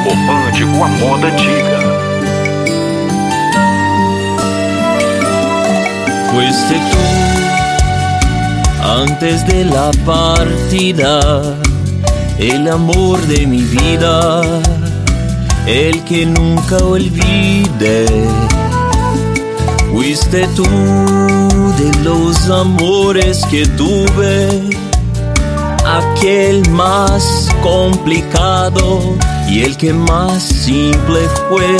Band com a moda antiga. Fuiste tú, antes de la partida, el amor de mi vida, el que nunca olvidé. Fuiste tú, de los amores que tuve, aquel más complicado y el que más simple fue.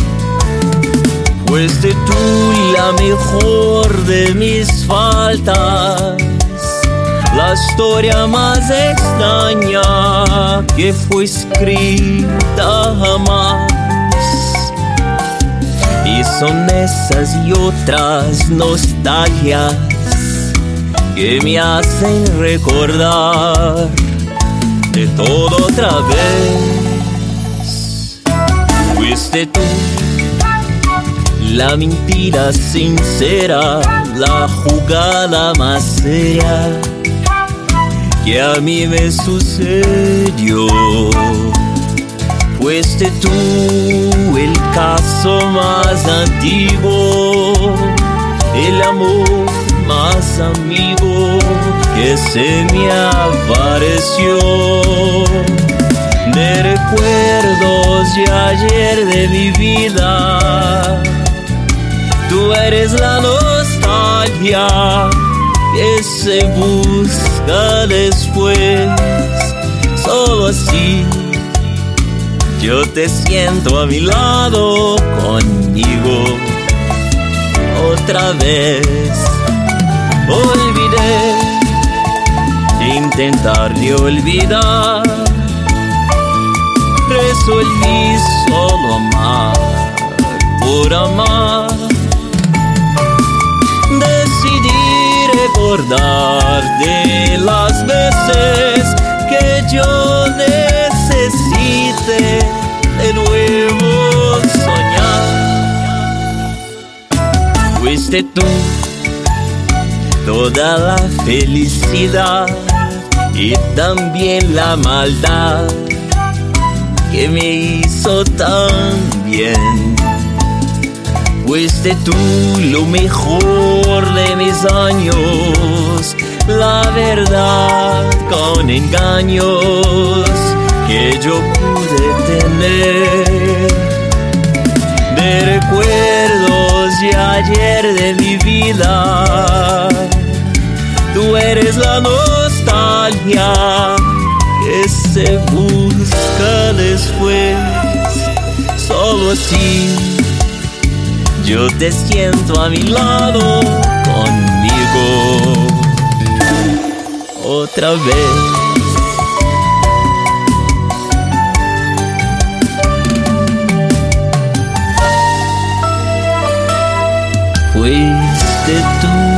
Fuiste tú la mejor de mis faltas, la historia más extraña que fue escrita jamás. Y son esas y otras nostalgias que me hacen recordar de todo otra vez. Fuiste tú, la mentira sincera, la jugada más seria que a mí me sucedió. Fuiste tú el caso más antiguo, el amor más amigo que se me apareció. De recuerdos de ayer de mi vida, tú eres la nostalgia que se busca después. Solo así yo te siento a mi lado, conmigo otra vez. Olvidé intentar de olvidar, resolví solo amar por amar. Decidí recordar de las veces que yo necesite de nuevo soñar. Fuiste tú toda la felicidad y también la maldad que me hizo tan bien. Fuiste tú lo mejor de mis años, la verdad con engaños que yo pude tener. De recuerdos de ayer de mi vida, tú eres la nostalgia que se busca después. Solo así yo te siento a mi lado, conmigo otra vez. Fuiste tú